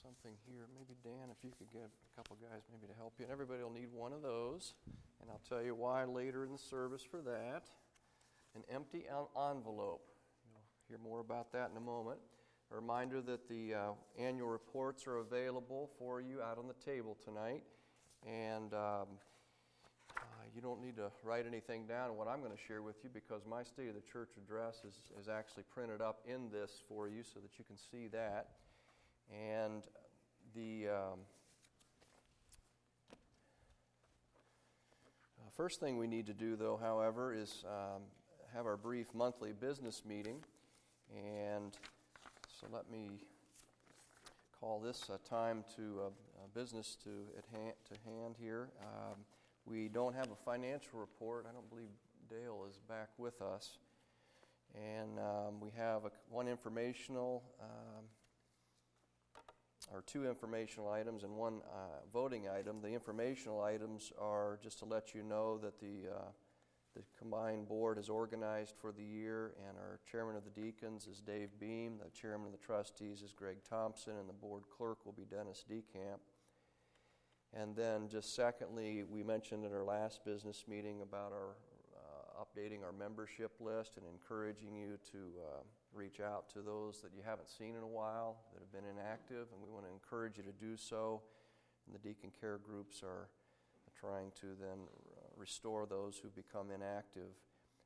something here. Maybe Dan, if you could get a couple guys maybe to help you. And everybody will need one of those. And I'll tell you why later in the service for that. An empty envelope. You'll hear more about that in a moment. A reminder that the annual reports are available for you out on the table tonight. And you don't need to write anything down on what I'm going to share with you, because my State of the Church address is actually printed up in this for you so that you can see that. And the first thing we need to do, though, however, is have our brief monthly business meeting. And so let me call this a time to business at hand here. We don't have a financial report. I don't believe Dale is back with us. And we have one informational, or two informational items and one voting item. The informational items are just to let you know that the combined board is organized for the year, and our chairman of the deacons is Dave Beam, the chairman of the trustees is Greg Thompson, and the board clerk will be Dennis DeCamp. And then just secondly, we mentioned in our last business meeting about our updating our membership list and encouraging you to reach out to those that you haven't seen in a while, that have been inactive, and we want to encourage you to do so. And the deacon care groups are trying to then restore those who become inactive.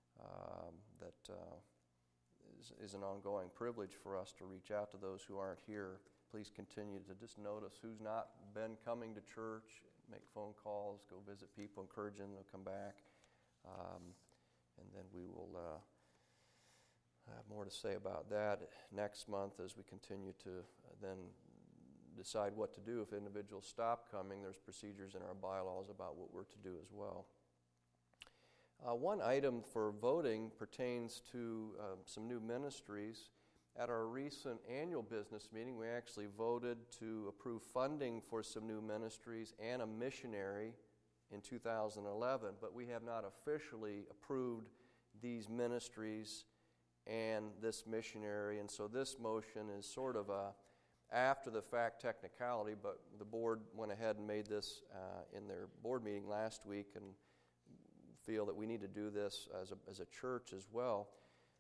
That is an ongoing privilege for us to reach out to those who aren't here. Please continue to just notice who's not been coming to church, make phone calls, go visit people, encourage them to come back. And then we will have more to say about that next month as we continue to then decide what to do. If individuals stop coming, there's procedures in our bylaws about what we're to do as well. One item for voting pertains to some new ministries. At our recent annual business meeting, we actually voted to approve funding for some new ministries and a missionary in 2011, but we have not officially approved these ministries and this missionary, and so this motion is sort of a after-the-fact technicality, but the board went ahead and made this in their board meeting last week and feel that we need to do this as a church as well.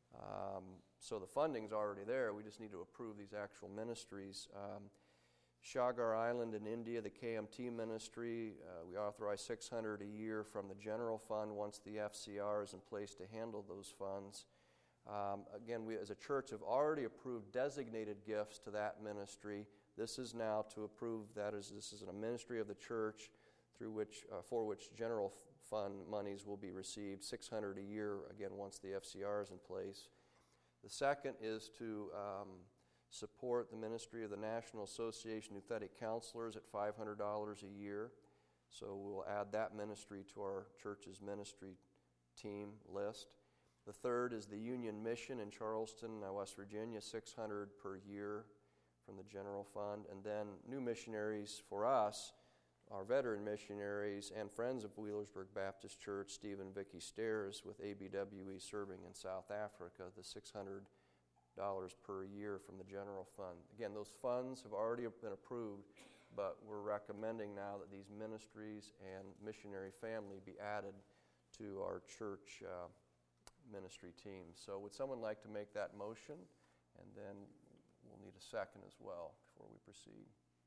So the funding's already there. We just need to approve these actual ministries. Shagar Island in India, the KMT ministry, we authorize $600 a year from the general fund once the FCR is in place to handle those funds. Again, we as a church have already approved designated gifts to that ministry. This is now to approve that as this is a ministry of the church for which general fund monies will be received, $600 a year, again, once the FCR is in place. The second is to support the ministry of the National Association of Nuthetic Counselors at $500 a year. So we'll add that ministry to our church's ministry team list. The third is the Union Mission in Charleston, West Virginia, $600 per year from the general fund. And then new missionaries for us, our veteran missionaries and friends of Wheelersburg Baptist Church, Steve and Vicki Stairs with ABWE serving in South Africa, the $600 per year from the general fund. Again, those funds have already been approved, but we're recommending now that these ministries and missionary family be added to our church ministry team. So would someone like to make that motion? And then we'll need a second as well before we proceed.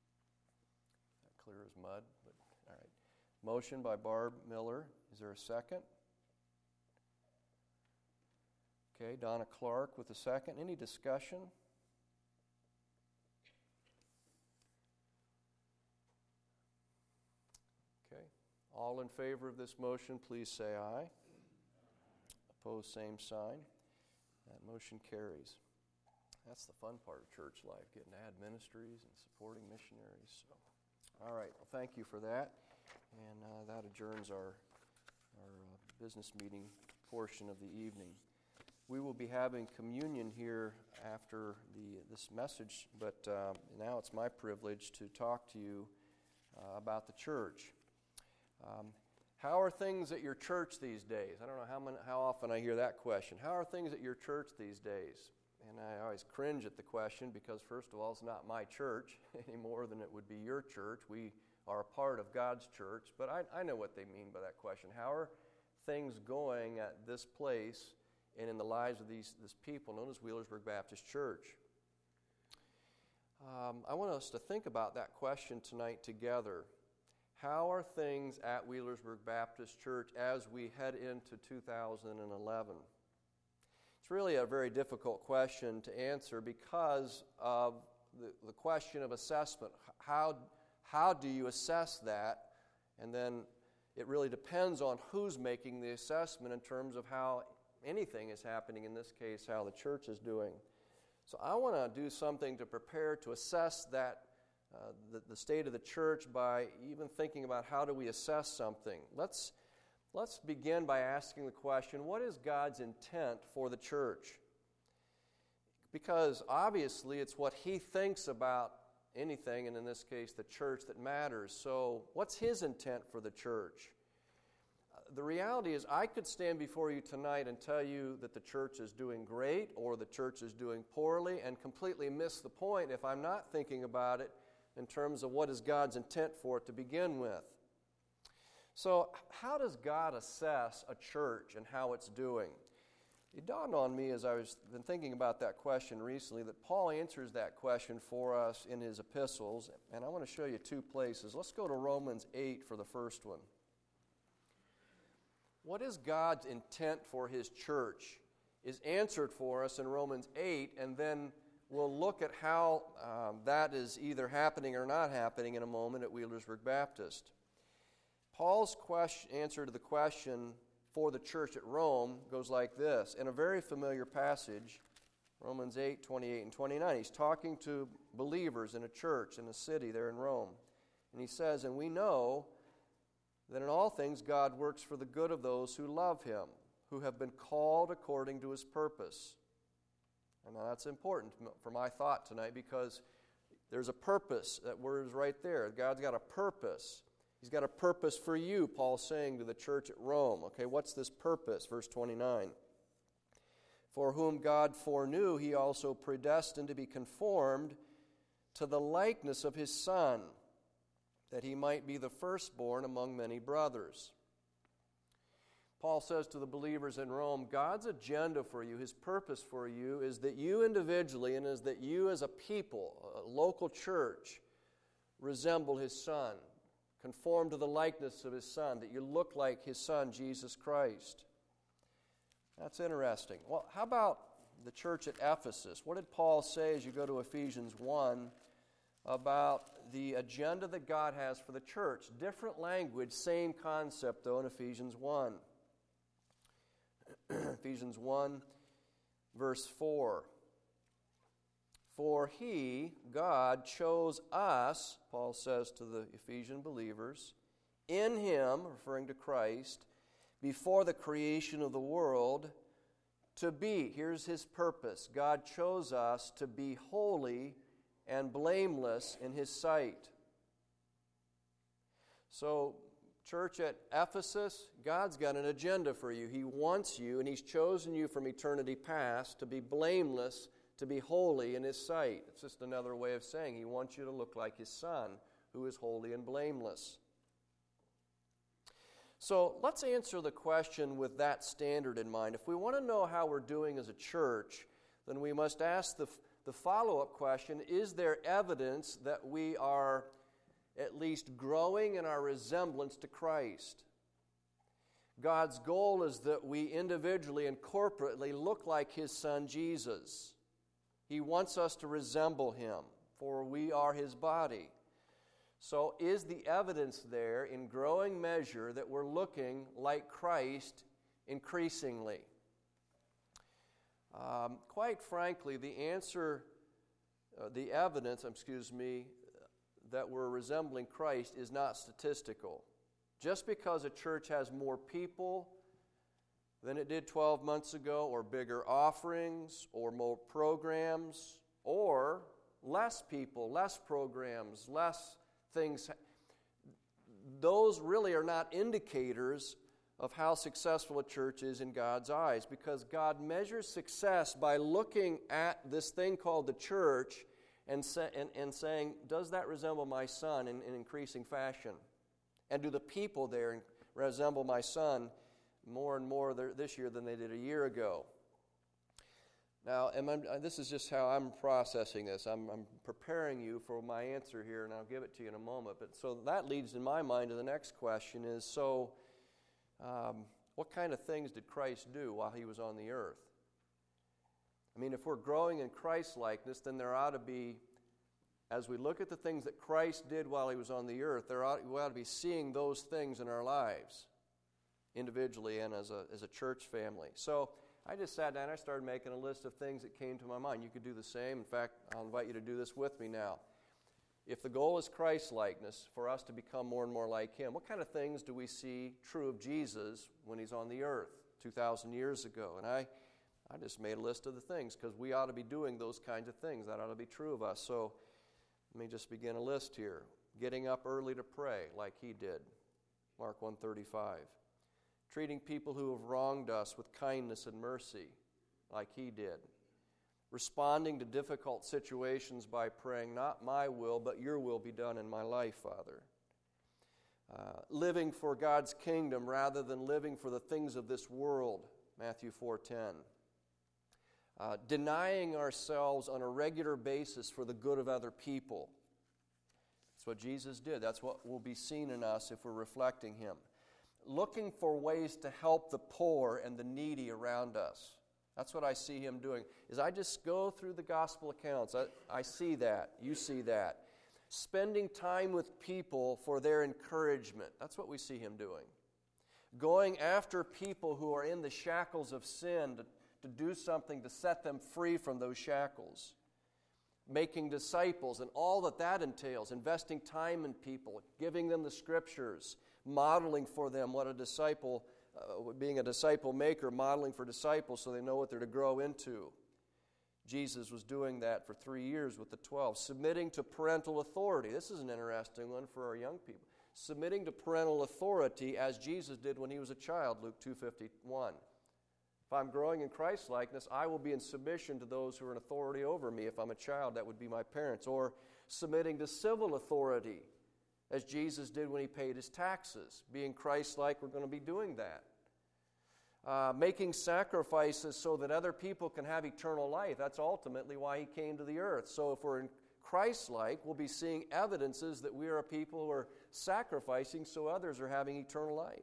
Clear as mud, but all right. Motion by Barb Miller. Is there a second? Okay, Donna Clark with a second. Any discussion? Okay. All in favor of this motion, please say aye. Opposed, same sign. That motion carries. That's the fun part of church life, getting to add ministries and supporting missionaries. So. All right, well, thank you for that. And that adjourns our business meeting portion of the evening. We will be having communion here after this message, but now it's my privilege to talk to you about the church. How are things at your church these days? I don't know how often I hear that question. How are things at your church these days? And I always cringe at the question because, first of all, it's not my church any more than it would be your church. We are a part of God's church. But I know what they mean by that question. How are things going at this place and in the lives of this people known as Wheelersburg Baptist Church? I want us to think about that question tonight together. How are things at Wheelersburg Baptist Church as we head into 2011? It's really a very difficult question to answer because of the question of assessment. How do you assess that? And then it really depends on who's making the assessment in terms of how anything is happening, in this case, how the church is doing. So I want to do something to prepare to assess that, the state of the church by even thinking about how do we assess something. Let's begin by asking the question, what is God's intent for the church? Because obviously it's what He thinks about anything, and in this case the church, that matters. So what's His intent for the church? The reality is I could stand before you tonight and tell you that the church is doing great or the church is doing poorly and completely miss the point if I'm not thinking about it in terms of what is God's intent for it to begin with. So how does God assess a church and how it's doing? It dawned on me as I was been thinking about that question recently that Paul answers that question for us in his epistles, and I want to show you two places. Let's go to Romans 8 for the first one. What is God's intent for His church is answered for us in Romans 8, and then we'll look at how that is either happening or not happening in a moment at Wheelersburg Baptist. Paul's answer to the question for the church at Rome goes like this. In a very familiar passage, Romans 8, 28 and 29, he's talking to believers in a church in a city there in Rome. And he says, "And we know that in all things God works for the good of those who love Him, who have been called according to His purpose." And now that's important for my thought tonight because there's a purpose. That word is right there. God's got a purpose. He's got a purpose for you, Paul's saying to the church at Rome. Okay, what's this purpose? Verse 29. "For whom God foreknew, He also predestined to be conformed to the likeness of His Son, that He might be the firstborn among many brothers." Paul says to the believers in Rome, God's agenda for you, His purpose for you, is that you individually and is that you as a people, a local church, resemble His Son, conform to the likeness of His Son, that you look like His Son, Jesus Christ. That's interesting. Well, how about the church at Ephesus? What did Paul say as you go to Ephesians 1 about the agenda that God has for the church? Different language, same concept though in Ephesians 1. Ephesians 1 verse 4. "For He, God, chose us," Paul says to the Ephesian believers, "in Him," referring to Christ, "before the creation of the world, to be," here's His purpose, God chose us to be holy and blameless in His sight. So, church at Ephesus, God's got an agenda for you. He wants you, and He's chosen you from eternity past to be blameless, to be holy in His sight. It's just another way of saying He wants you to look like His Son, who is holy and blameless. So let's answer the question with that standard in mind. If we want to know how we're doing as a church, then we must ask the follow-up question, is there evidence that we are at least growing in our resemblance to Christ? God's goal is that we individually and corporately look like His Son Jesus. He wants us to resemble Him, for we are His body. So is the evidence there in growing measure that we're looking like Christ increasingly? Quite frankly, the evidence that we're resembling Christ is not statistical. Just because a church has more people than it did 12 months ago, or bigger offerings, or more programs, or less people, less programs, less things, those really are not indicators of how successful a church is in God's eyes, because God measures success by looking at this thing called the church and saying, does that resemble my Son in increasing fashion? And do the people there resemble my Son more and more this year than they did a year ago? Now, this is just how I'm processing this. I'm preparing you for my answer here, and I'll give it to you in a moment. But so that leads in my mind to the next question is, what kind of things did Christ do while he was on the earth? I mean, if we're growing in Christ-likeness, then there ought to be, as we look at the things that Christ did while he was on the earth, we ought to be seeing those things in our lives, individually and as a church family. So I just sat down and I started making a list of things that came to my mind. You could do the same. In fact, I'll invite you to do this with me now. If the goal is Christ-likeness, for us to become more and more like him, what kind of things do we see true of Jesus when he's on the earth 2,000 years ago? And I just made a list of the things because we ought to be doing those kinds of things. That ought to be true of us. So let me just begin a list here. Getting up early to pray like he did, Mark 1:35. Treating people who have wronged us with kindness and mercy like he did. Responding to difficult situations by praying, not my will, but your will be done in my life, Father. Living for God's kingdom rather than living for the things of this world, Matthew 4:10. Denying ourselves on a regular basis for the good of other people. That's what Jesus did. That's what will be seen in us if we're reflecting him. Looking for ways to help the poor and the needy around us. That's what I see him doing. As I just go through the gospel accounts, I see that. You see that. Spending time with people for their encouragement. That's what we see him doing. Going after people who are in the shackles of sin to do something to set them free from those shackles. Making disciples and all that entails. Investing time in people. Giving them the scriptures. Modeling for them what a disciple, being a disciple maker, modeling for disciples so they know what they're to grow into. Jesus was doing that for 3 years with the 12. Submitting to parental authority. This is an interesting one for our young people. Submitting to parental authority as Jesus did when he was a child, Luke 2:51. If I'm growing in Christ-likeness, I will be in submission to those who are in authority over me. If I'm a child, that would be my parents. Or submitting to civil authority, as Jesus did when he paid his taxes. Being Christ-like, we're going to be doing that. Making sacrifices so that other people can have eternal life. That's ultimately why he came to the earth. So if we're in Christ-like, we'll be seeing evidences that we are a people who are sacrificing so others are having eternal life.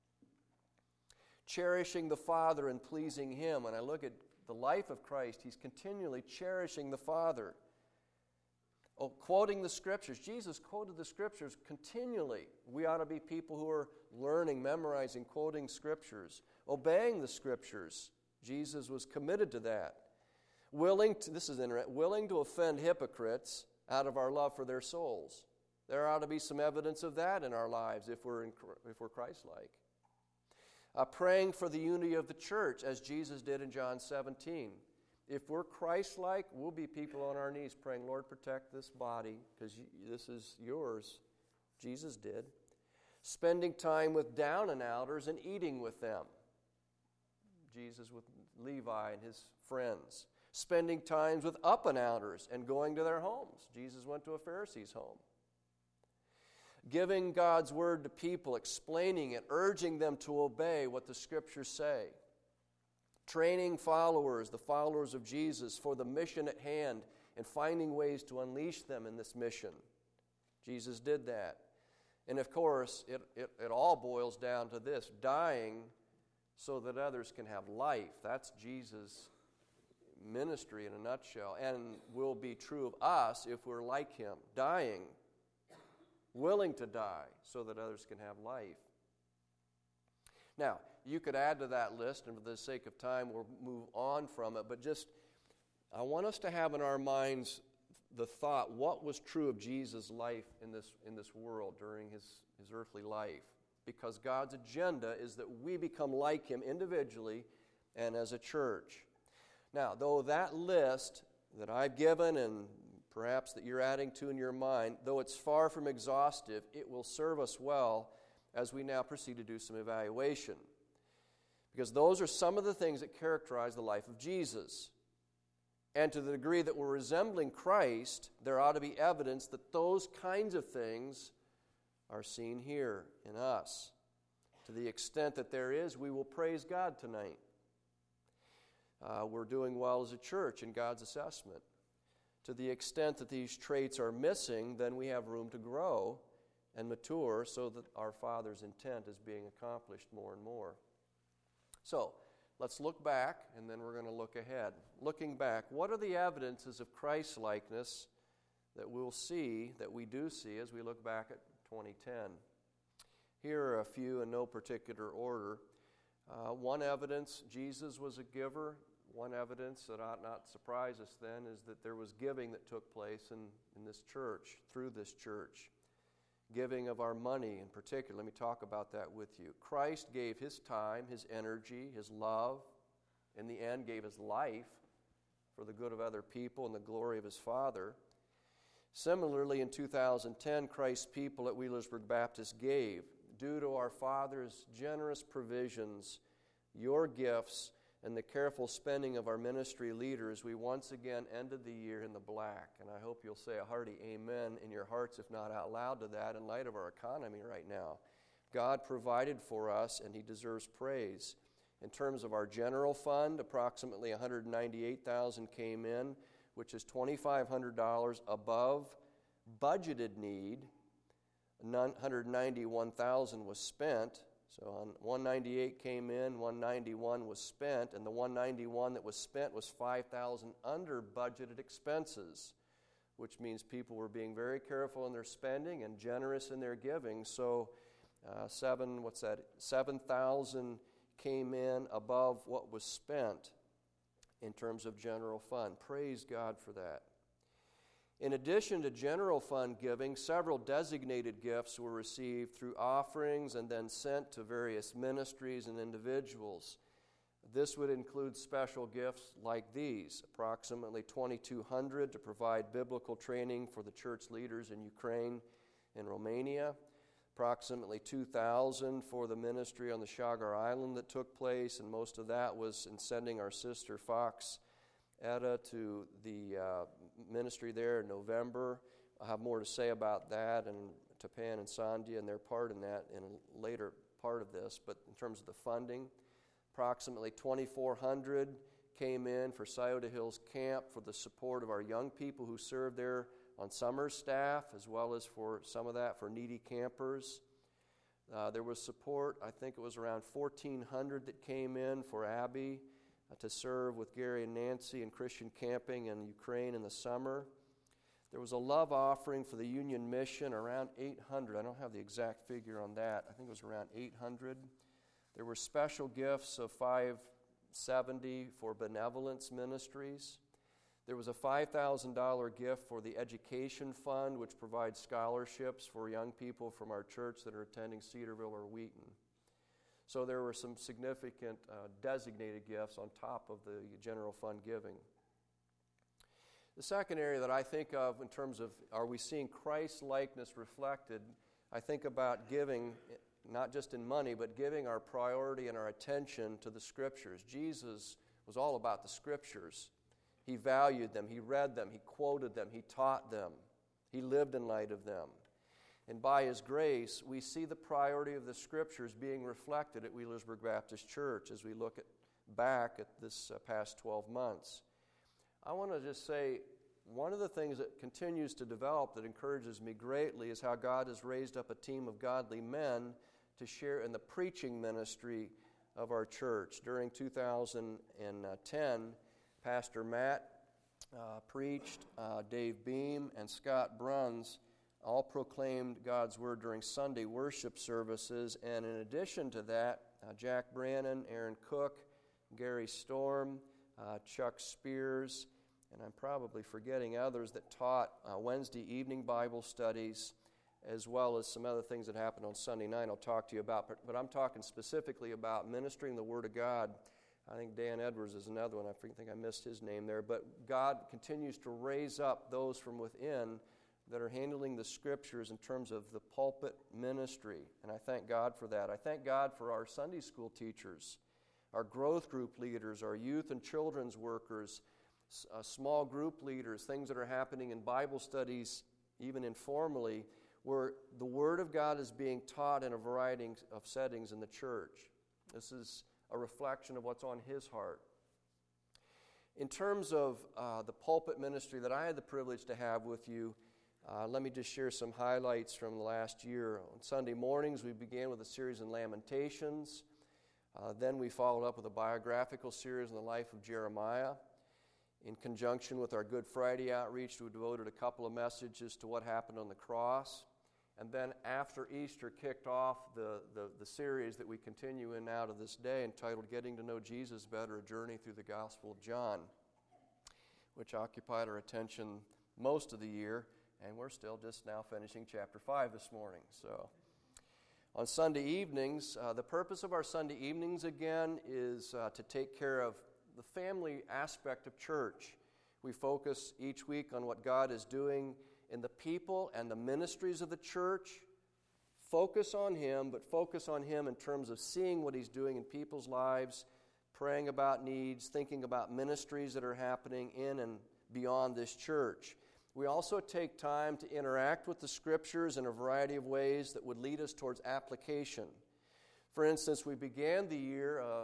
Cherishing the Father and pleasing him. When I look at the life of Christ, he's continually cherishing the Father. Quoting the Scriptures. Jesus quoted the Scriptures continually. We ought to be people who are learning, memorizing, quoting Scriptures. Obeying the Scriptures. Jesus was committed to that. Willing to offend hypocrites out of our love for their souls. There ought to be some evidence of that in our lives if we're Christ-like. Praying for the unity of the church, as Jesus did in John 17. If we're Christ-like, we'll be people on our knees praying, Lord, protect this body, because this is yours. Jesus did. Spending time with down-and-outers and eating with them. Jesus with Levi and his friends. Spending times with up-and-outers and going to their homes. Jesus went to a Pharisee's home. Giving God's word to people, explaining it, urging them to obey what the Scriptures say. Training the followers of Jesus, for the mission at hand and finding ways to unleash them in this mission. Jesus did that. And of course, it all boils down to this, dying so that others can have life. That's Jesus' ministry in a nutshell, and will be true of us if we're like him, dying, willing to die so that others can have life. Now, you could add to that list, and for the sake of time, we'll move on from it, but I want us to have in our minds the thought, what was true of Jesus' life in this world during his earthly life? Because God's agenda is that we become like him individually and as a church. Now, though that list that I've given and perhaps that you're adding to in your mind, though it's far from exhaustive, it will serve us well as we now proceed to do some evaluation. Because those are some of the things that characterize the life of Jesus. And to the degree that we're resembling Christ, there ought to be evidence that those kinds of things are seen here in us. To the extent that there is, we will praise God tonight. We're doing well as a church in God's assessment. To the extent that these traits are missing, then we have room to grow and mature so that our Father's intent is being accomplished more and more. So, let's look back, and then we're going to look ahead. Looking back, what are the evidences of Christ-likeness that we'll see, that we do see as we look back at 2010? Here are a few in no particular order. One evidence, Jesus was a giver. One evidence that ought not surprise us then is that there was giving that took place in this church, through this church. Giving of our money in particular. Let me talk about that with you. Christ gave His time, His energy, His love, in the end gave His life for the good of other people and the glory of His Father. Similarly, in 2010, Christ's people at Wheelersburg Baptist gave, due to our Father's generous provisions, your gifts, and the careful spending of our ministry leaders, we once again ended the year in the black. And I hope you'll say a hearty amen in your hearts, if not out loud, to that in light of our economy right now. God provided for us, and He deserves praise. In terms of our general fund, approximately $198,000 came in, which is $2,500 above budgeted need. $191,000 was spent. So $198 came in, $191 was spent, and the $191 that was spent was $5,000 under budgeted expenses, which means people were being very careful in their spending and generous in their giving. So $7,000 came in above what was spent in terms of general fund. Praise God for that. In addition to general fund giving, several designated gifts were received through offerings and then sent to various ministries and individuals. This would include special gifts like these, approximately $2,200 to provide biblical training for the church leaders in Ukraine and Romania, approximately $2,000 for the ministry on the Chagar Island that took place, and most of that was in sending our sister Fox Etta to the ministry there in November. I'll have more to say about that, and Tapan and Sandhya and their part in that in a later part of this. But in terms of the funding, approximately $2,400 came in for Scioto Hills Camp for the support of our young people who serve there on summer staff, as well as for some of that for needy campers. There was support, I think it was around $1,400 that came in for Abby to serve with Gary and Nancy in Christian camping in Ukraine in the summer. There was a love offering for the Union Mission, around $800. I don't have the exact figure on that. I think it was around $800. There were special gifts of $570 for benevolence ministries. There was a $5,000 gift for the Education Fund, which provides scholarships for young people from our church that are attending Cedarville or Wheaton. So there were some significant designated gifts on top of the general fund giving. The second area that I think of in terms of are we seeing Christ's likeness reflected, I think about giving, not just in money, but giving our priority and our attention to the Scriptures. Jesus was all about the Scriptures. He valued them, He read them, He quoted them, He taught them, He lived in light of them. And by His grace, we see the priority of the Scriptures being reflected at Wheelersburg Baptist Church as we look back at this past 12 months. I want to just say, one of the things that continues to develop that encourages me greatly is how God has raised up a team of godly men to share in the preaching ministry of our church. During 2010, Pastor Matt preached, Dave Beam and Scott Bruns all proclaimed God's Word during Sunday worship services, and in addition to that, Jack Brannon, Aaron Cook, Gary Storm, Chuck Spears, and I'm probably forgetting others that taught Wednesday evening Bible studies, as well as some other things that happened on Sunday night I'll talk to you about, but I'm talking specifically about ministering the Word of God. I think Dan Edwards is another one. I think I missed his name there, but God continues to raise up those from within that are handling the Scriptures in terms of the pulpit ministry, and I thank God for that. I thank God for our Sunday school teachers, our growth group leaders, our youth and children's workers, small group leaders, things that are happening in Bible studies, even informally, where the Word of God is being taught in a variety of settings in the church. This is a reflection of what's on His heart. In terms of the pulpit ministry that I had the privilege to have with you, let me just share some highlights from the last year. On Sunday mornings, we began with a series in Lamentations. Then we followed up with a biographical series on the life of Jeremiah. In conjunction with our Good Friday outreach, we devoted a couple of messages to what happened on the cross. And then after Easter, kicked off the series that we continue in now to this day, entitled Getting to Know Jesus Better, A Journey Through the Gospel of John, which occupied our attention most of the year, and we're still just now finishing chapter 5 this morning. So, on Sunday evenings, the purpose of our Sunday evenings again is to take care of the family aspect of church. We focus each week on what God is doing in the people and the ministries of the church. Focus on Him, but focus on Him in terms of seeing what He's doing in people's lives, praying about needs, thinking about ministries that are happening in and beyond this church. We also take time to interact with the Scriptures in a variety of ways that would lead us towards application. For instance, we began the year of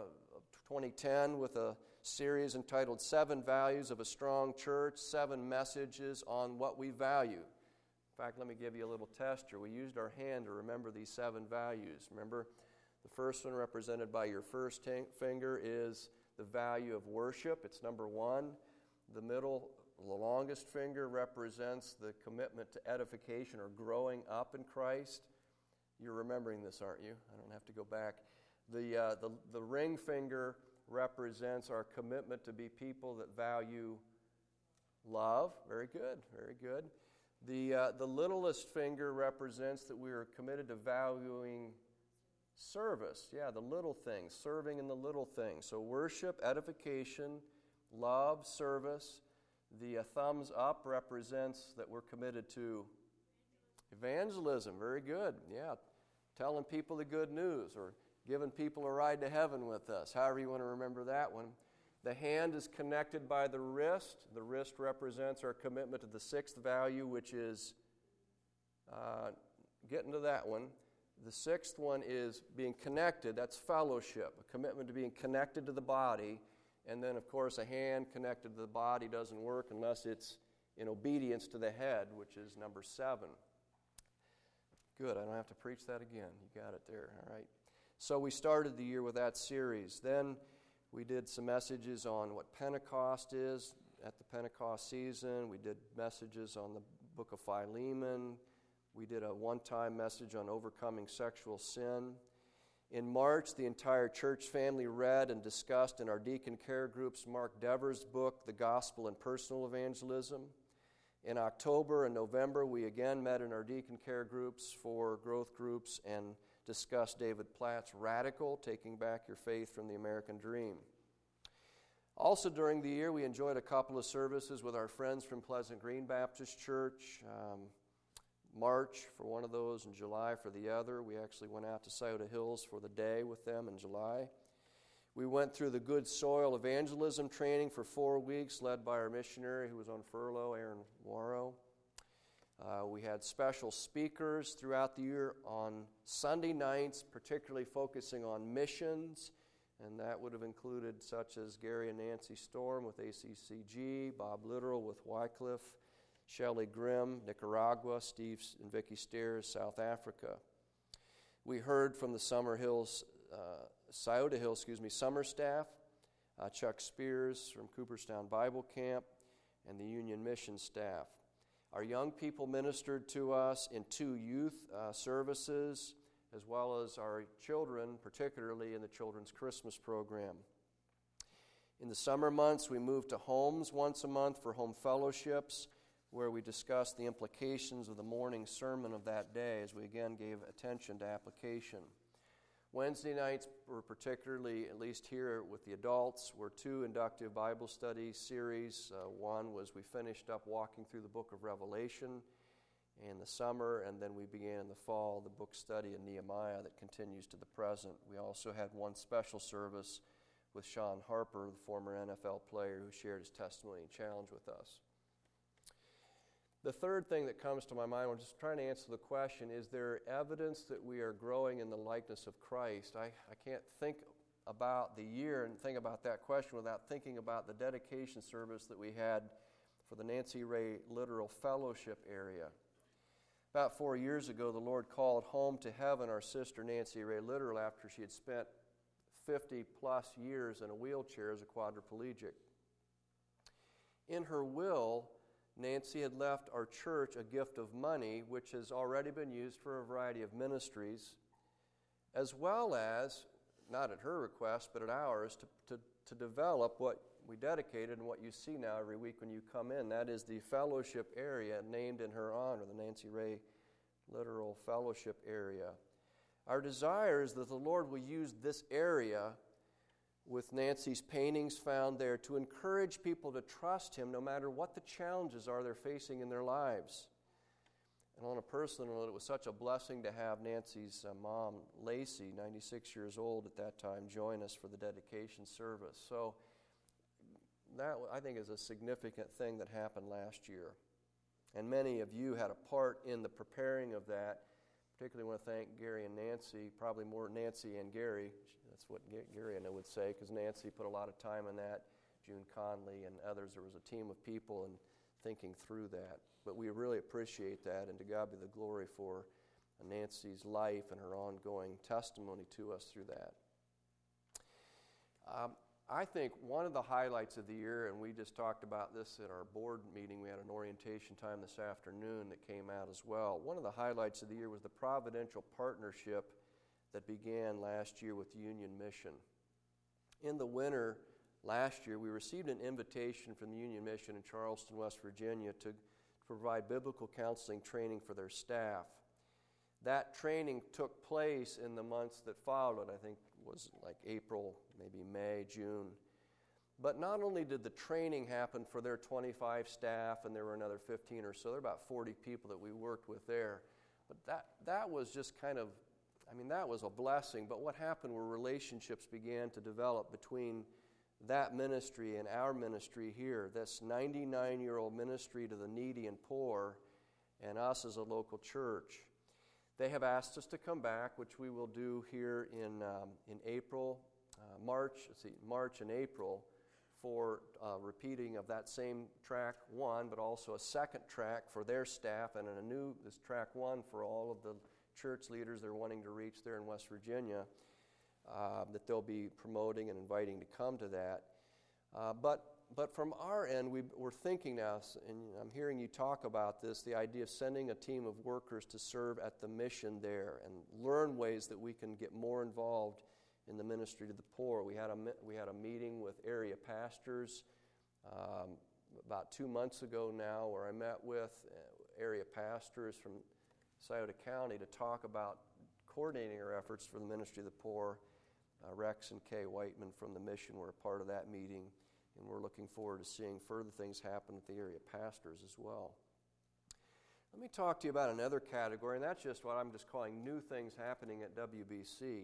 2010 with a series entitled 7 Values of a Strong Church, 7 messages on what we value. In fact, let me give you a little tester. We used our hand to remember these 7 values. Remember, the first one represented by your first finger is the value of worship. It's number 1. The longest finger represents the commitment to edification or growing up in Christ. You're remembering this, aren't you? I don't have to go back. The ring finger represents our commitment to be people that value love. Very good, very good. The littlest finger represents that we are committed to valuing service. Yeah, the little things, serving in the little things. So worship, edification, love, service. The thumbs up represents that we're committed to evangelism. Very good, yeah. Telling people the good news or giving people a ride to heaven with us, however you want to remember that one. The hand is connected by the wrist. The wrist represents our commitment to the 6th value, which is, getting to that one. The 6th one is being connected. That's fellowship, a commitment to being connected to the body. And then, of course, a hand connected to the body doesn't work unless it's in obedience to the head, which is number 7. Good, I don't have to preach that again. You got it there, all right. So we started the year with that series. Then we did some messages on what Pentecost is at the Pentecost season. We did messages on the book of Philemon. We did a one-time message on overcoming sexual sin. In March, the entire church family read and discussed in our deacon care groups Mark Dever's book, The Gospel and Personal Evangelism. In October and November, we again met in our deacon care groups for growth groups and discussed David Platt's Radical, Taking Back Your Faith from the American Dream. Also during the year, we enjoyed a couple of services with our friends from Pleasant Green Baptist Church. March for one of those and July for the other. We actually went out to Scioto Hills for the day with them in July. We went through the Good Soil Evangelism training for 4 weeks, led by our missionary who was on furlough, Aaron Warrow. We had special speakers throughout the year on Sunday nights, particularly focusing on missions, and that would have included such as Gary and Nancy Storm with ACCG, Bob Littrell with Wycliffe, Shelley Grimm, Nicaragua, Steve and Vicki Steers, South Africa. We heard from the Scioto Hills summer staff, Chuck Spears from Cooperstown Bible Camp, and the Union Mission staff. Our young people ministered to us in 2 youth services, as well as our children, particularly in the Children's Christmas program. In the summer months, we moved to homes once a month for home fellowships, where we discussed the implications of the morning sermon of that day as we again gave attention to application. Wednesday nights were particularly, at least here with the adults, were 2 inductive Bible study series. One was we finished up walking through the book of Revelation in the summer, and then we began in the fall the book study in Nehemiah that continues to the present. We also had one special service with Sean Harper, the former NFL player, who shared his testimony and challenge with us. The third thing that comes to my mind, I'm just trying to answer the question, is there evidence that we are growing in the likeness of Christ? I can't think about the year and think about that question without thinking about the dedication service that we had for the Nancy Ray Literal Fellowship area. About 4 years ago, the Lord called home to heaven our sister Nancy Ray Literal after she had spent 50-plus years in a wheelchair as a quadriplegic. In her will, Nancy had left our church a gift of money, which has already been used for a variety of ministries, as well as, not at her request, but at ours, to develop what we dedicated and what you see now every week when you come in. That is the fellowship area named in her honor, the Nancy Ray Literal Fellowship area. Our desire is that the Lord will use this area with Nancy's paintings found there to encourage people to trust Him no matter what the challenges are they're facing in their lives. And on a personal note, it was such a blessing to have Nancy's mom, Lacey, 96 years old at that time, join us for the dedication service. So that, I think, is a significant thing that happened last year. And many of you had a part in the preparing of that. Particularly want to thank Gary and Nancy, probably more Nancy and Gary. That's what Gary and I would say, because Nancy put a lot of time in that. June Conley and others, there was a team of people and thinking through that. But we really appreciate that, and to God be the glory for Nancy's life and her ongoing testimony to us through that. I think one of the highlights of the year, and we just talked about this at our board meeting, we had an orientation time this afternoon that came out as well. One of the highlights of the year was the providential partnership that began last year with Union Mission. In the winter last year, we received an invitation from the Union Mission in Charleston, West Virginia to provide biblical counseling training for their staff. That training took place in the months that followed. I think it was like April, maybe May, June. But not only did the training happen for their 25 staff, and there were another 15 or so, there were about 40 people that we worked with there. But that was just kind of, that was a blessing. But what happened were relationships began to develop between that ministry and our ministry here, this 99-year-old ministry to the needy and poor, and us as a local church. They have asked us to come back, which we will do here in April, March and April, for repeating of that same track one, but also a second track for their staff, and this track one for all of the church leaders they're wanting to reach there in West Virginia, that they'll be promoting and inviting to come to that. But from our end, we're thinking now, and I'm hearing you talk about this, the idea of sending a team of workers to serve at the mission there and learn ways that we can get more involved in the ministry to the poor. We had a meeting with area pastors about 2 months ago now, where I met with area pastors from Scioto County to talk about coordinating our efforts for the ministry of the poor. Rex and Kay Whiteman from the mission were a part of that meeting. And we're looking forward to seeing further things happen with the area pastors as well. Let me talk to you about another category, and that's just what I'm just calling new things happening at WBC.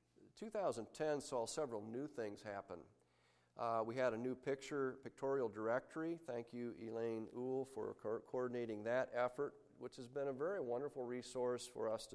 2010 saw several new things happen. We had a new pictorial directory. Thank you, Elaine Uhl, for coordinating that effort, which has been a very wonderful resource for us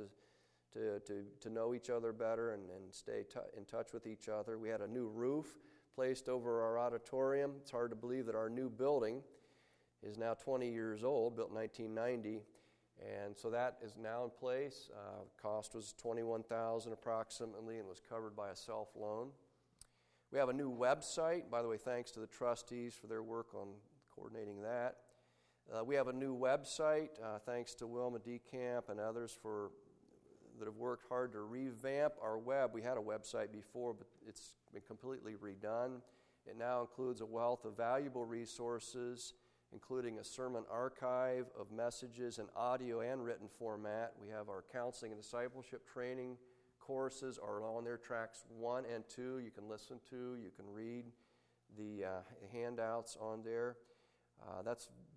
to know each other better and stay in touch with each other. We had a new roof placed over our auditorium. It's hard to believe that our new building is now 20 years old, built in 1990, and so that is now in place. Cost was $21,000 approximately and was covered by a self-loan. We have a new website. By the way, thanks to the trustees for their work on coordinating that. We have a new website, thanks to Wilma DeCamp and others that have worked hard to revamp our web. We had a website before, but it's been completely redone. It now includes a wealth of valuable resources, including a sermon archive of messages in audio and written format. We have our counseling and discipleship training courses are on there, tracks 1 and 2. You can listen to, you can read the handouts on there. That's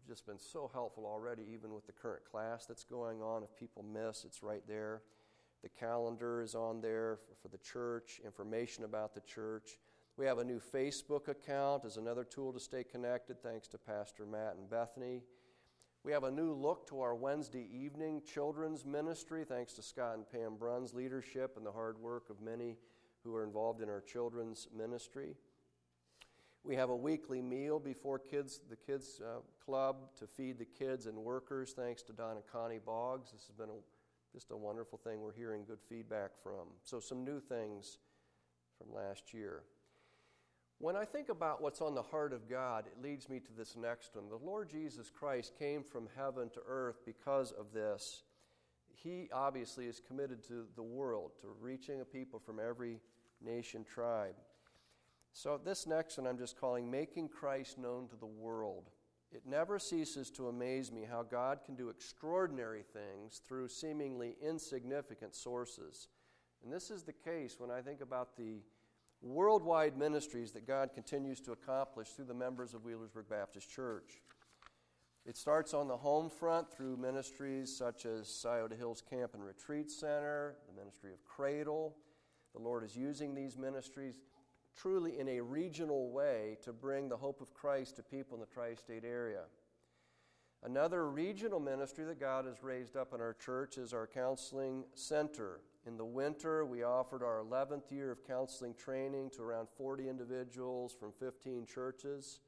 just been so helpful already, even with the current class that's going on. If people miss, it's right there. The calendar is on there for the church, information about the church. We have a new Facebook account as another tool to stay connected, thanks to Pastor Matt and Bethany. We have a new look to our Wednesday evening children's ministry, thanks to Scott and Pam Brunn's leadership and the hard work of many who are involved in our children's ministry. We have a weekly meal before the kids club to feed the kids and workers, thanks to Don and Connie Boggs. This has been just a wonderful thing we're hearing good feedback from. So some new things from last year. When I think about what's on the heart of God, it leads me to this next one. The Lord Jesus Christ came from heaven to earth because of this. He obviously is committed to the world, to reaching a people from every nation, tribe. So this next one I'm just calling Making Christ Known to the World. It never ceases to amaze me how God can do extraordinary things through seemingly insignificant sources. And this is the case when I think about the worldwide ministries that God continues to accomplish through the members of Wheelersburg Baptist Church. It starts on the home front through ministries such as Scioto Hills Camp and Retreat Center, the ministry of Cradle. The Lord is using these ministries truly in a regional way to bring the hope of Christ to people in the tri-state area. Another regional ministry that God has raised up in our church is our counseling center. In the winter, we offered our 11th year of counseling training to around 40 individuals from 15 churches.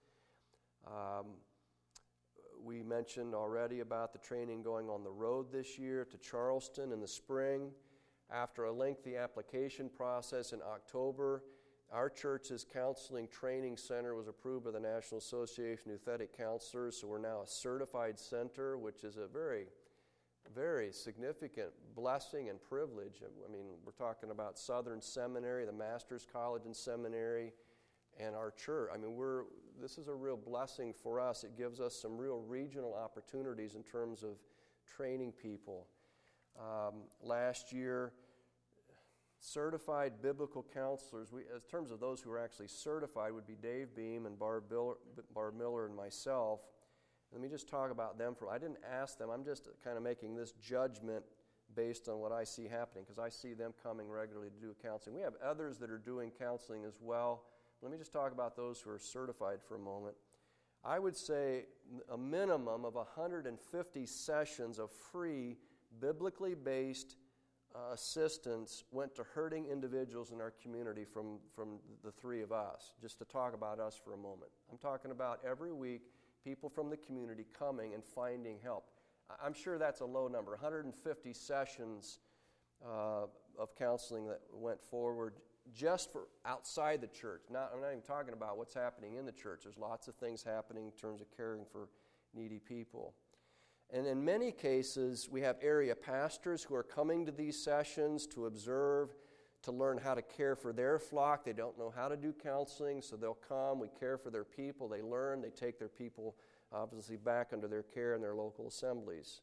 We mentioned already about the training going on the road this year to Charleston in the spring. After a lengthy application process in October, our church's counseling training center was approved by the National Association of Nuthetic Counselors, so we're now a certified center, which is a very, very significant blessing and privilege. I mean, we're talking about Southern Seminary, the Master's College and Seminary, and our church. I mean, this is a real blessing for us. It gives us some real regional opportunities in terms of training people. Last year, certified biblical counselors, in terms of those who are actually certified, would be Dave Beam and Barb Miller and myself. Let me just talk about them I didn't ask them. I'm just kind of making this judgment based on what I see happening, because I see them coming regularly to do counseling. We have others that are doing counseling as well. Let me just talk about those who are certified for a moment. I would say a minimum of 150 sessions of free, biblically based assistance went to hurting individuals in our community from the three of us, just to talk about us for a moment. I'm talking about every week people from the community coming and finding help. I'm sure that's a low number. 150 sessions of counseling that went forward just for outside the church. I'm not even talking about what's happening in the church. There's lots of things happening in terms of caring for needy people. And in many cases, we have area pastors who are coming to these sessions to observe, to learn how to care for their flock. They don't know how to do counseling, so they'll come. We care for their people. They learn. They take their people, obviously, back under their care in their local assemblies.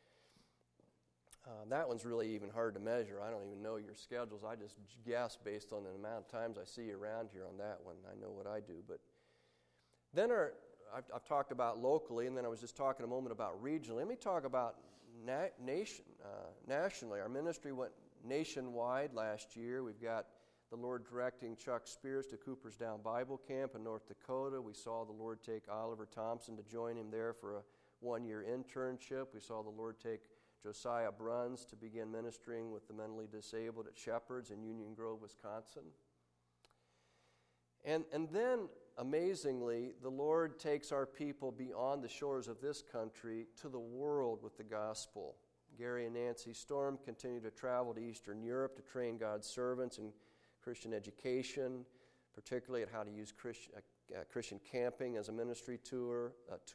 That one's really even hard to measure. I don't even know your schedules. I just guess based on the amount of times I see you around here on that one. I know what I do. But then I've talked about locally, and then I was just talking a moment about regionally. Let me talk about nationally. Our ministry went nationwide last year. We've got the Lord directing Chuck Spears to Coopersdown Bible Camp in North Dakota. We saw the Lord take Oliver Thompson to join him there for a one-year internship. We saw the Lord take Josiah Bruns to begin ministering with the mentally disabled at Shepherd's in Union Grove, Wisconsin. And then, amazingly, the Lord takes our people beyond the shores of this country to the world with the gospel. Gary and Nancy Storm continue to travel to Eastern Europe to train God's servants in Christian education, particularly at how to use Christian camping as a ministry tool.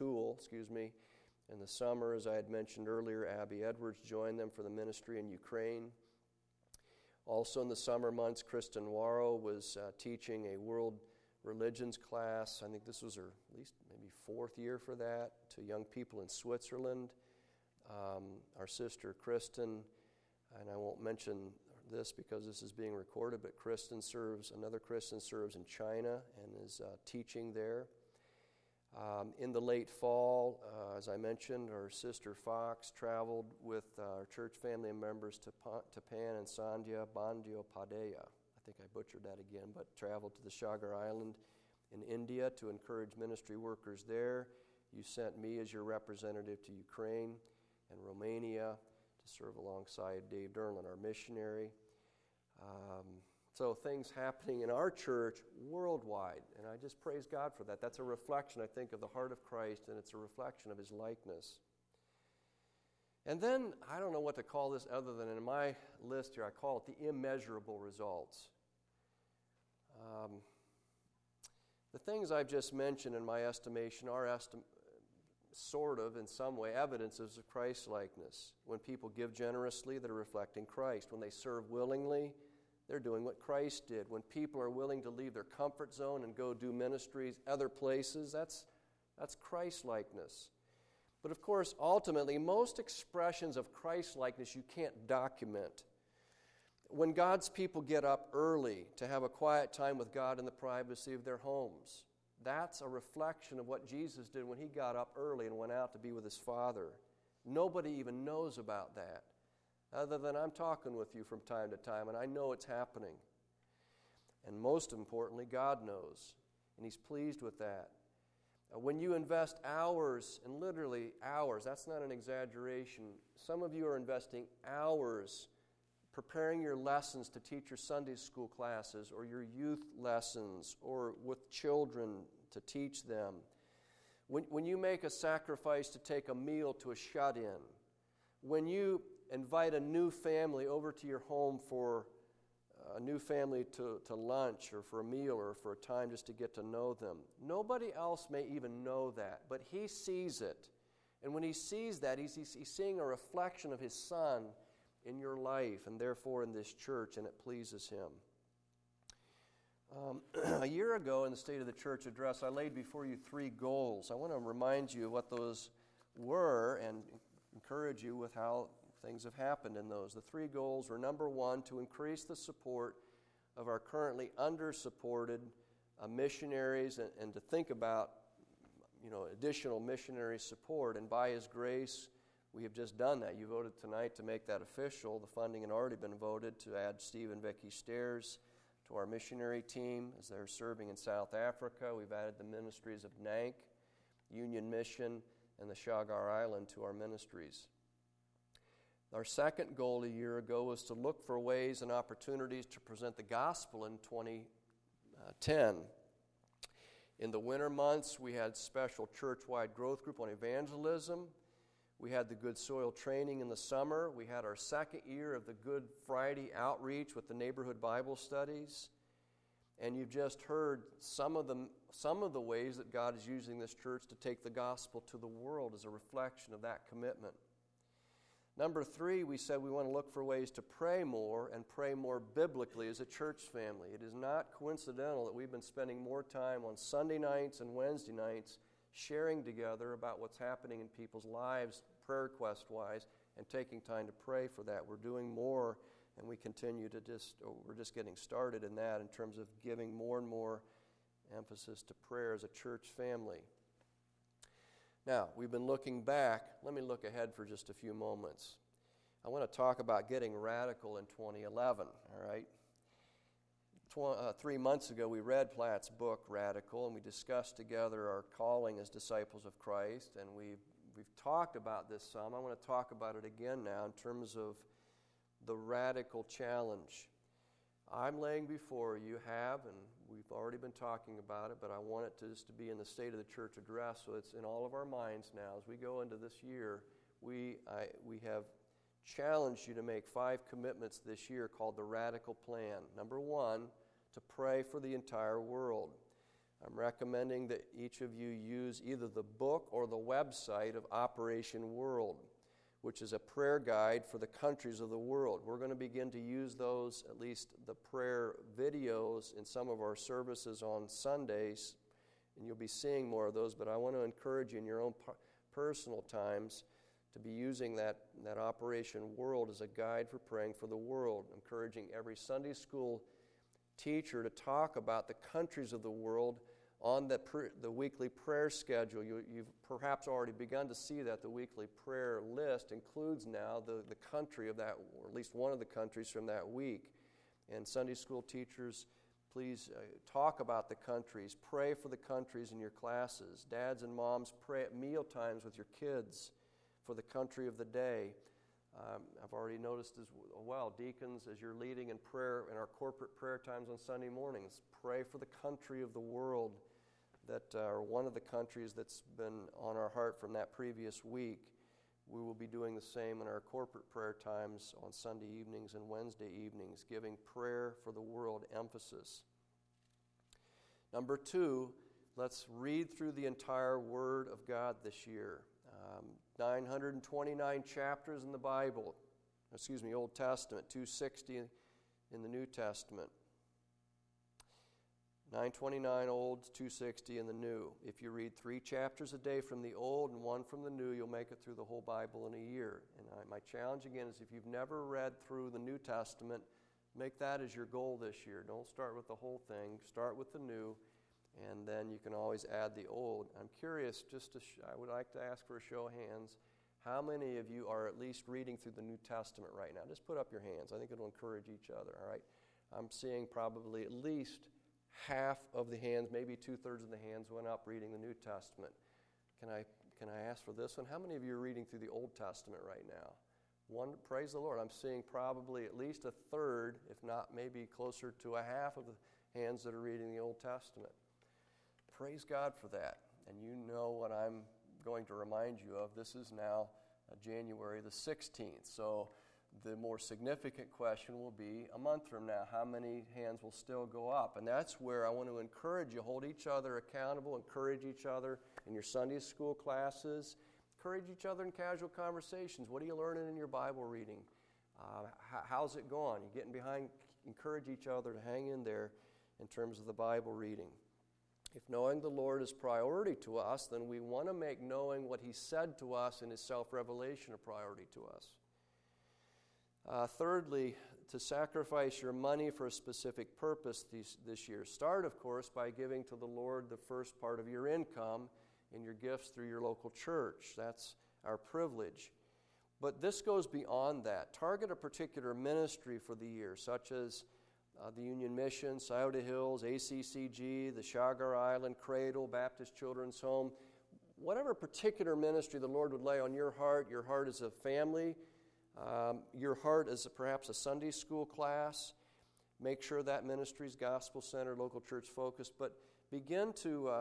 In the summer, as I had mentioned earlier, Abby Edwards joined them for the ministry in Ukraine. Also in the summer months, Kristen Waro was teaching a world religions class. I think this was her at least maybe fourth year for that, to young people in Switzerland. Our sister Kristen, and I won't mention this because this is being recorded, but another Kristen serves in China and is teaching there. In the late fall, as I mentioned, our sister Fox traveled with our church family members to Pan and Sandhya Bandyopadhyaya. I think I butchered that again, but traveled to the Sagar Island in India to encourage ministry workers there. You sent me as your representative to Ukraine and Romania to serve alongside Dave Derlin, our missionary. So things happening in our church worldwide, and I just praise God for that. That's a reflection, I think, of the heart of Christ, and it's a reflection of His likeness. And then, I don't know what to call this other than in my list here, I call it the immeasurable results. The things I've just mentioned, in my estimation, are sort of, in some way, evidences of Christ-likeness. When people give generously, they're reflecting Christ. When they serve willingly, they're doing what Christ did. When people are willing to leave their comfort zone and go do ministries other places, that's Christ-likeness. But of course, ultimately, most expressions of Christ-likeness you can't document. When God's people get up early to have a quiet time with God in the privacy of their homes, that's a reflection of what Jesus did when He got up early and went out to be with His Father. Nobody even knows about that, other than I'm talking with you from time to time, and I know it's happening. And most importantly, God knows, and He's pleased with that. When you invest hours, and literally hours, that's not an exaggeration. Some of you are investing hours preparing your lessons to teach your Sunday school classes or your youth lessons or with children to teach them. When you make a sacrifice to take a meal to a shut-in, when you invite a new family over to your home for a new family to lunch or for a meal or for a time just to get to know them. Nobody else may even know that, but He sees it. And when He sees that, He's seeing a reflection of His Son in your life and therefore in this church, and it pleases Him. A year ago in the State of the Church address, I laid before you 3 goals. I want to remind you what those were and encourage you with how things have happened in those. The 3 goals were, number 1, to increase the support of our currently under-supported missionaries and to think about additional missionary support. And by His grace, we have just done that. You voted tonight to make that official. The funding had already been voted to add Steve and Vicki Stairs to our missionary team as they're serving in South Africa. We've added the ministries of NANC, Union Mission, and the Sagar Island to our ministries. Our second goal a year ago was to look for ways and opportunities to present the gospel in 2010. In the winter months, we had special church-wide growth group on evangelism. We had the Good Soil training in the summer. We had our second year of the Good Friday outreach with the neighborhood Bible studies. And you've just heard some of the ways that God is using this church to take the gospel to the world as a reflection of that commitment. Number 3, we said we want to look for ways to pray more and pray more biblically as a church family. It is not coincidental that we've been spending more time on Sunday nights and Wednesday nights sharing together about what's happening in people's lives, prayer request-wise, and taking time to pray for that. We're doing more, and we continue to we're just getting started in that in terms of giving more and more emphasis to prayer as a church family. Now, we've been looking back. Let me look ahead for just a few moments. I want to talk about getting radical in 2011, all right? 3 months ago, we read Platt's book, Radical, and we discussed together our calling as disciples of Christ, and we've talked about this some. I want to talk about it again now in terms of the radical challenge. I'm laying before you and we've already been talking about it, but I want it to be in the State of the Church address, so it's in all of our minds now. As we go into this year, we have challenged you to make 5 commitments this year called the Radical Plan. Number 1, to pray for the entire world. I'm recommending that each of you use either the book or the website of Operation World, which is a prayer guide for the countries of the world. We're going to begin to use those, at least the prayer videos, in some of our services on Sundays, and you'll be seeing more of those, but I want to encourage you in your own personal times to be using that Operation World as a guide for praying for the world, encouraging every Sunday school teacher to talk about the countries of the world On the weekly prayer schedule, you've perhaps already begun to see that the weekly prayer list includes now the country of that, or at least one of the countries from that week. And Sunday school teachers, please talk about the countries. Pray for the countries in your classes. Dads and moms, pray at meal times with your kids for the country of the day. I've already noticed as well, deacons, as you're leading in prayer in our corporate prayer times on Sunday mornings, pray for the country of the world that are one of the countries that's been on our heart from that previous week. We will be doing the same in our corporate prayer times on Sunday evenings and Wednesday evenings, giving prayer for the world emphasis. Number 2, let's read through the entire Word of God this year. 929 chapters in the Bible, Old Testament, 260 in the New Testament. 929 Old, 260 in the New. If you read 3 chapters a day from the Old and 1 from the New, you'll make it through the whole Bible in a year. And my challenge again is, if you've never read through the New Testament, make that as your goal this year. Don't start with the whole thing. Start with the New, and then you can always add the Old. I'm curious, I would like to ask for a show of hands. How many of you are at least reading through the New Testament right now? Just put up your hands. I think it'll encourage each other, all right? I'm seeing probably at least half of the hands, maybe 2/3 of the hands went up reading the New Testament. Can I ask for this one? How many of you are reading through the Old Testament right now? One, praise the Lord. I'm seeing probably at least 1/3, if not maybe closer to a half of the hands that are reading the Old Testament. Praise God for that. And you know what I'm going to remind you of. This is now January the 16th. So the more significant question will be a month from now. How many hands will still go up? And that's where I want to encourage you. Hold each other accountable. Encourage each other in your Sunday school classes. Encourage each other in casual conversations. What are you learning in your Bible reading? How's it going? You're getting behind. Encourage each other to hang in there in terms of the Bible reading. If knowing the Lord is priority to us, then we want to make knowing what He said to us in His self-revelation a priority to us. Thirdly, to sacrifice your money for a specific purpose this year. Start, of course, by giving to the Lord the first part of your income in your gifts through your local church. That's our privilege. But this goes beyond that. Target a particular ministry for the year, such as the Union Mission, Scioto Hills, ACCG, the Chagar Island, Cradle, Baptist Children's Home. Whatever particular ministry the Lord would lay on your heart as a family, your heart as perhaps a Sunday school class. Make sure that ministry is gospel-centered, local church focused, but begin to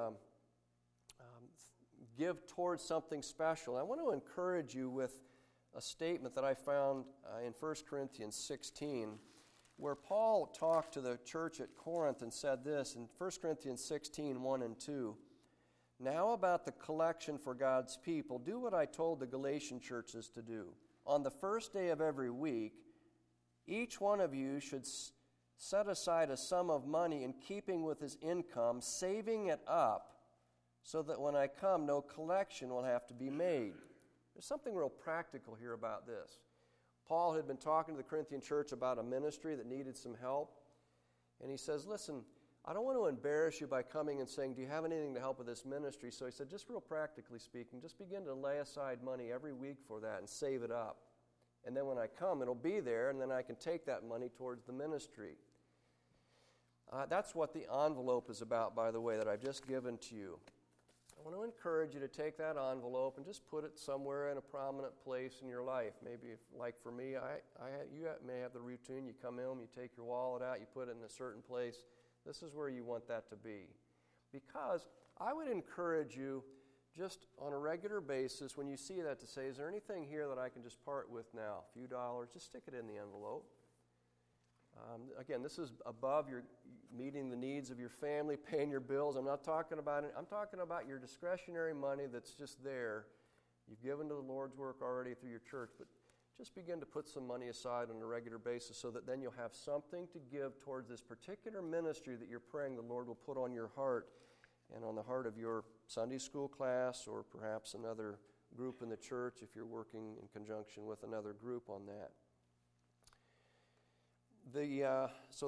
give towards something special. I want to encourage you with a statement that I found in 1 Corinthians 16, where Paul talked to the church at Corinth and said this in 1 Corinthians 16, 1 and 2. Now about the collection for God's people, do what I told the Galatian churches to do. On the first day of every week, each one of you should set aside a sum of money in keeping with his income, saving it up, so that when I come, no collection will have to be made. There's something real practical here about this. Paul had been talking to the Corinthian church about a ministry that needed some help, and he says, listen, I don't want to embarrass you by coming and saying, do you have anything to help with this ministry? So he said, just real practically speaking, just begin to lay aside money every week for that and save it up. And then when I come, it'll be there, and then I can take that money towards the ministry. That's what the envelope is about, by the way, that I've just given to you. I want to encourage you to take that envelope and just put it somewhere in a prominent place in your life. Maybe, like for me, you may have the routine. You come home, you take your wallet out, you put it in a certain place. This is where you want that to be. Because I would encourage you just on a regular basis, when you see that, to say, is there anything here that I can just part with now? A few dollars, just stick it in the envelope. Again, this is above your meeting the needs of your family, paying your bills. I'm not talking about it. I'm talking about your discretionary money that's just there. You've given to the Lord's work already through your church, but just begin to put some money aside on a regular basis so that then you'll have something to give towards this particular ministry that you're praying the Lord will put on your heart and on the heart of your Sunday school class, or perhaps another group in the church if you're working in conjunction with another group on that. So the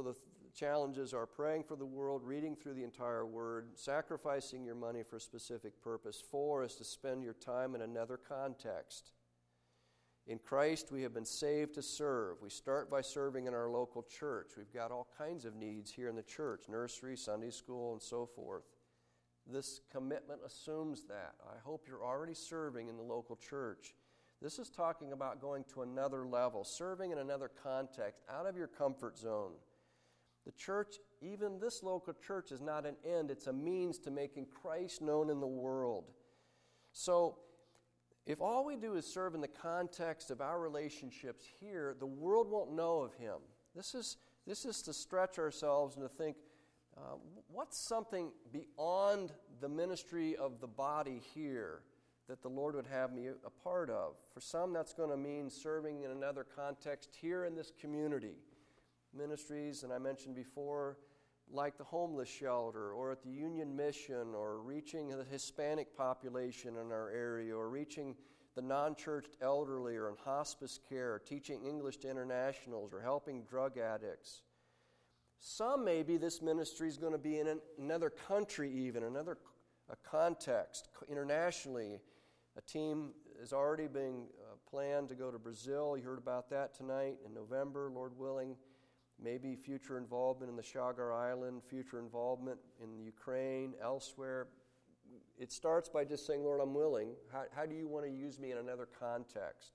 challenges are praying for the world, reading through the entire Word, sacrificing your money for a specific purpose. 4 is to spend your time in another context. In Christ, we have been saved to serve. We start by serving in our local church. We've got all kinds of needs here in the church, nursery, Sunday school, and so forth. This commitment assumes that. I hope you're already serving in the local church. This is talking about going to another level, serving in another context, out of your comfort zone. The church, even this local church, is not an end. It's a means to making Christ known in the world. So, if all we do is serve in the context of our relationships here, the world won't know of Him. This is to stretch ourselves and to think, what's something beyond the ministry of the body here that the Lord would have me a part of? For some, that's going to mean serving in another context here in this community. Ministries, and I mentioned before, like the homeless shelter or at the Union Mission, or reaching the Hispanic population in our area, or reaching the non-churched elderly, or in hospice care, teaching English to internationals, or helping drug addicts. Some maybe this ministry is going to be in another country even, a context, internationally. A team is already being planned to go to Brazil. You heard about that tonight in November, Lord willing. Maybe future involvement in the Chagar Island, future involvement in Ukraine, elsewhere. It starts by just saying, Lord, I'm willing. How do you want to use me in another context?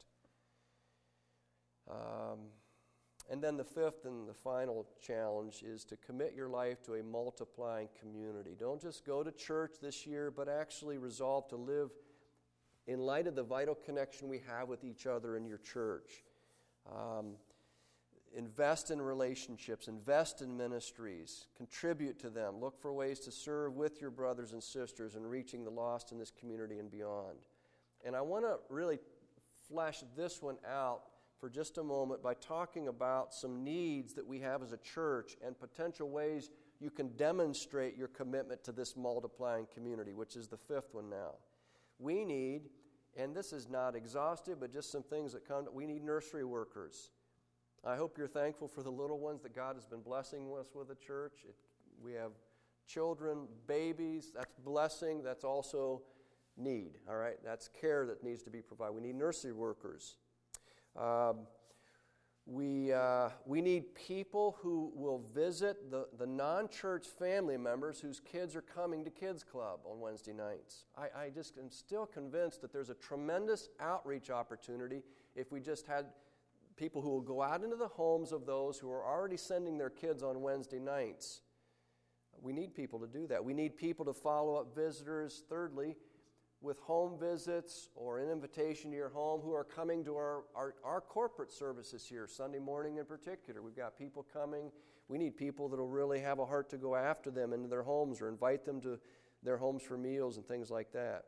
And then the fifth and the final challenge is to commit your life to a multiplying community. Don't just go to church this year, but actually resolve to live in light of the vital connection we have with each other in your church. Invest in relationships, invest in ministries, contribute to them, look for ways to serve with your brothers and sisters in reaching the lost in this community and beyond. And I want to really flesh this one out for just a moment by talking about some needs that we have as a church and potential ways you can demonstrate your commitment to this multiplying community, which is the fifth one now. We need, and this is not exhaustive, but just some things that come, we need nursery workers. I hope you're thankful for the little ones that God has been blessing us with at church. We have children, babies. That's blessing. That's also need, all right? That's care that needs to be provided. We need nursery workers. We need people who will visit the non-church family members whose kids are coming to Kids Club on Wednesday nights. I just am still convinced that there's a tremendous outreach opportunity if we just had people who will go out into the homes of those who are already sending their kids on Wednesday nights. We need people to do that. We need people to follow up visitors, thirdly, with home visits or an invitation to your home who are coming to our corporate services here, Sunday morning in particular. We've got people coming. We need people that will really have a heart to go after them into their homes or invite them to their homes for meals and things like that.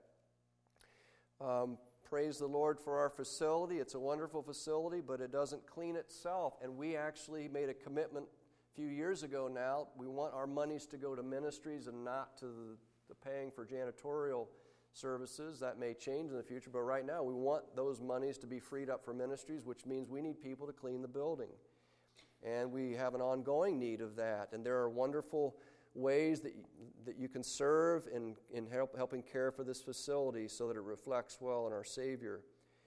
Praise the Lord for our facility. It's a wonderful facility, but it doesn't clean itself. And we actually made a commitment a few years ago now. We want our monies to go to ministries and not to the paying for janitorial services. That may change in the future, but right now we want those monies to be freed up for ministries, which means we need people to clean the building. And we have an ongoing need of that. And there are wonderful ways that you can serve in helping care for this facility so that it reflects well on our Savior.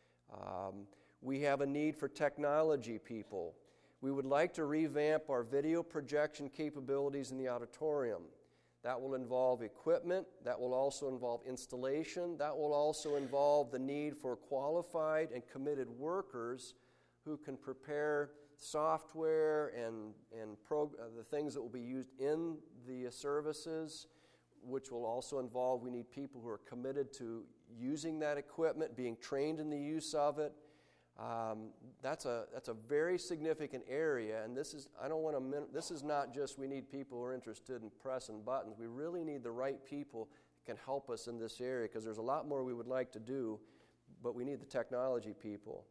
We have a need for technology people. We would like to revamp our video projection capabilities in the auditorium. That will involve equipment. That will also involve installation. That will also involve the need for qualified and committed workers who can prepare software and the things that will be used in the services, which will also involve, we need people who are committed to using that equipment, being trained in the use of it. That's a very significant area, and this is not just we need people who are interested in pressing buttons. We really need the right people that can help us in this area, because there's a lot more we would like to do, but we need the technology people.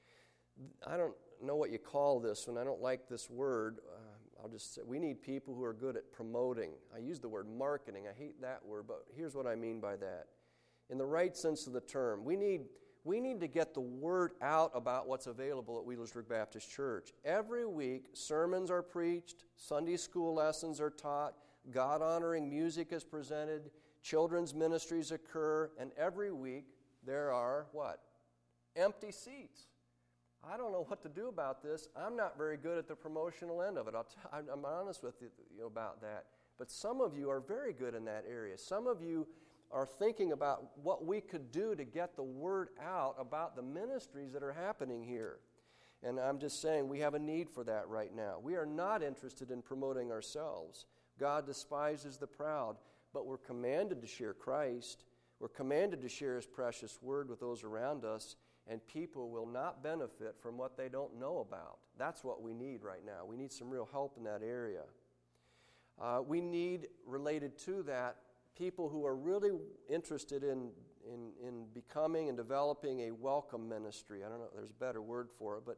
I don't know what you call this one. I don't like this word. I'll just say we need people who are good at promoting. I use the word marketing. I hate that word, but here's what I mean by that. In the right sense of the term, we need we need to get the word out about what's available at Wheelersburg Baptist Church. Every week, sermons are preached, Sunday school lessons are taught, God-honoring music is presented, children's ministries occur, and every week there are, what? Empty seats. I don't know what to do about this. I'm not very good at the promotional end of it. I'm honest with you about that. But some of you are very good in that area. Some of you are thinking about what we could do to get the word out about the ministries that are happening here. And I'm just saying we have a need for that right now. We are not interested in promoting ourselves. God despises the proud, but we're commanded to share Christ. We're commanded to share His precious word with those around us, and people will not benefit from what they don't know about. That's what we need right now. We need some real help in that area. We need, related to that, people who are really interested in becoming and developing a welcome ministry. I don't know if there's a better word for it, but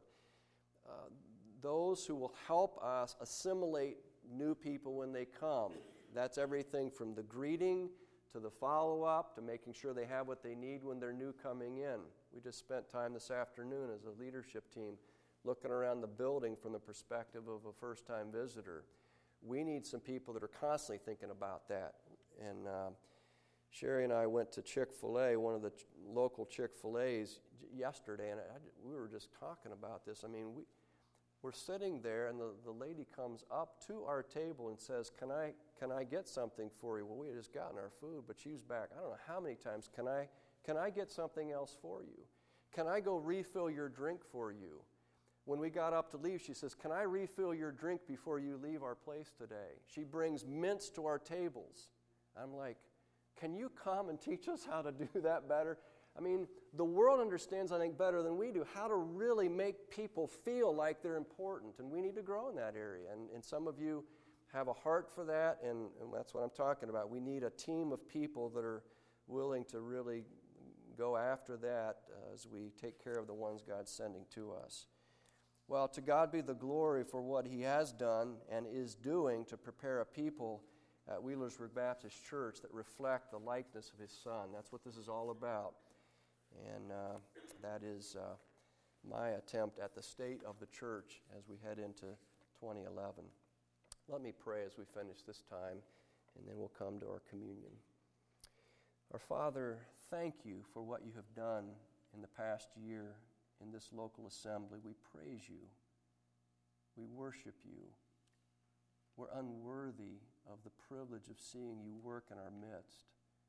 those who will help us assimilate new people when they come. That's everything from the greeting to the follow-up to making sure they have what they need when they're new coming in. We just spent time this afternoon as a leadership team looking around the building from the perspective of a first-time visitor. We need some people that are constantly thinking about that. And Sherry and I went to Chick-fil-A, one of the local Chick-fil-A's yesterday, and we were just talking about this. I mean, we're sitting there, and the lady comes up to our table and says, can I get something for you? Well, we had just gotten our food, but she was back, I don't know how many times, can I get something else for you? Can I go refill your drink for you? When we got up to leave, she says, can I refill your drink before you leave our place today? She brings mints to our tables. I'm like, can you come and teach us how to do that better? I mean, the world understands, I think, better than we do, how to really make people feel like they're important, and we need to grow in that area. And some of you have a heart for that, and that's what I'm talking about. We need a team of people that are willing to really go after that as we take care of the ones God's sending to us. Well, to God be the glory for what He has done and is doing to prepare a people at Wheelersburg Baptist Church that reflect the likeness of His Son. That's what this is all about. And that is my attempt at the state of the church as we head into 2011. Let me pray as we finish this time, and then we'll come to our communion. Our Father, thank you for what you have done in the past year in this local assembly. We praise you. We worship you. We're unworthy of the privilege of seeing you work in our midst.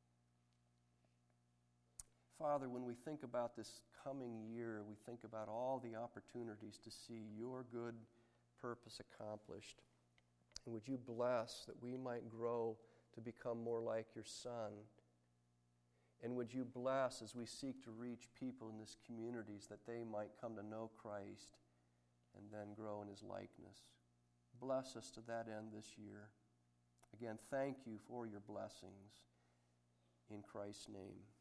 Father, when we think about this coming year, we think about all the opportunities to see your good purpose accomplished. And would you bless that we might grow to become more like your Son? And would you bless as we seek to reach people in this communities that they might come to know Christ and then grow in His likeness? Bless us to that end this year. Again, thank you for your blessings. In Christ's name.